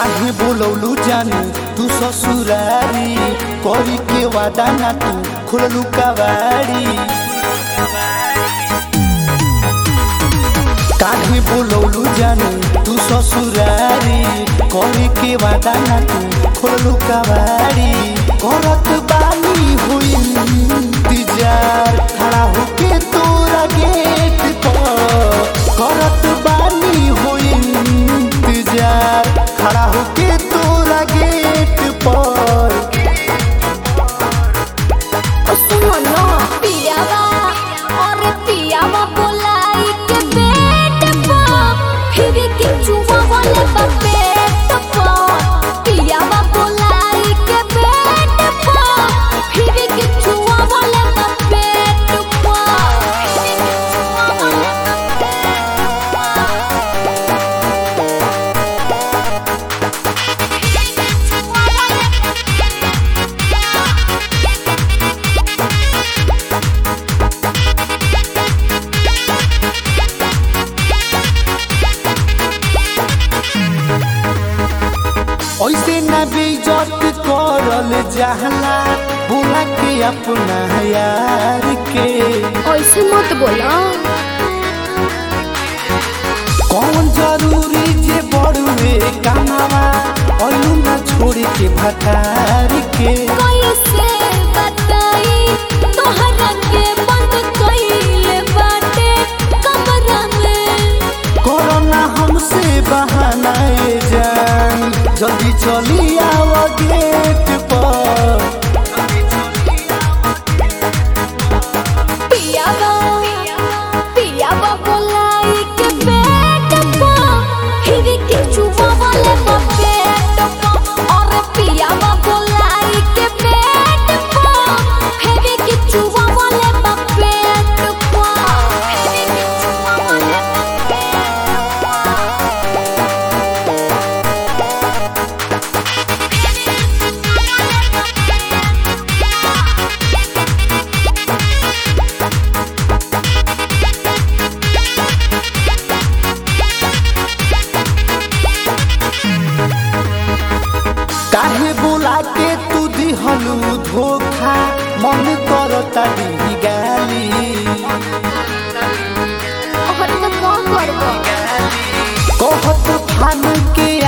काहे बोलौलू जानू तू ससुरारी करी के वादा ना तू खोललू कवाड़ी। काहे बोलौलू जानू तू ससुरारी करी के वादा ना तू खोललू कवाड़ी। करत बानी हुई इंतजार खड़ा होके तोरा गेट पर। करत बानी हुई इंतजार खड़ा होके तोरा गेट पर। सुनो ना पियावा और पियावा बोलाई के पेट पर फिर किचुआ वाले पेट पर। पियावा बोलाई के पेट पर फिर किचुआ वाले पेट ऐसे न बेइज्जत करल जहला बोला के अपना यार के। ऐसे मत बोला। कौन जरूरी जे बड़ुए कमावा ओलू न छोड़ के भटार के। कैसे बताई तोहरा के बंद कइले बाटे कमरा में। कोरोना हमसे बहाना ए जान जल्दी चली आओ गेट पर। पियावा बोलाई के पेट पर फिर किचुआ वाले पेट पर। और पियावा बोलाई के पेट पर फिर किचुआ वाले पेट पर। काहे बोला के तू दिहलू धोखा मन करता दी गाली। और तो कौन करबो कहत फान के